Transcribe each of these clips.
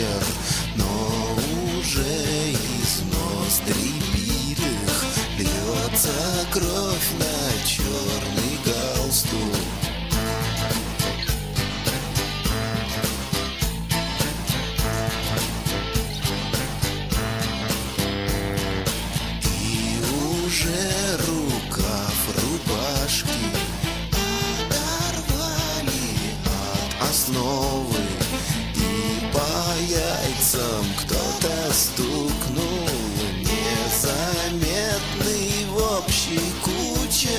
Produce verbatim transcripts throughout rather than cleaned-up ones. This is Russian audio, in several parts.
вечер, но уже из ноздрей битых льется кровь на черный галстук. И уже рукав рубашки оторвали от основы, и по яйцам кто-то стукнул, незаметный в общей куче.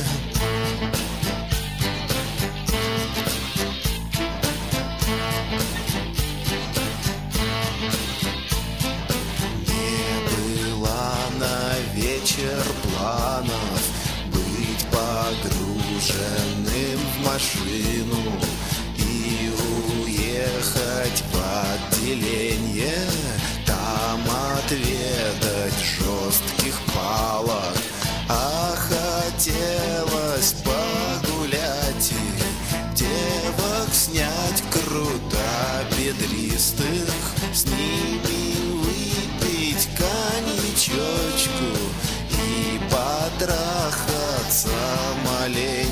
Не было на вечер планов быть погруженным в машину и уехать в отделение, там отведать жестких палок. А хотелось погулять и девок снять круто бедристых, с ними выпить коньячочку и потрахаться маленько.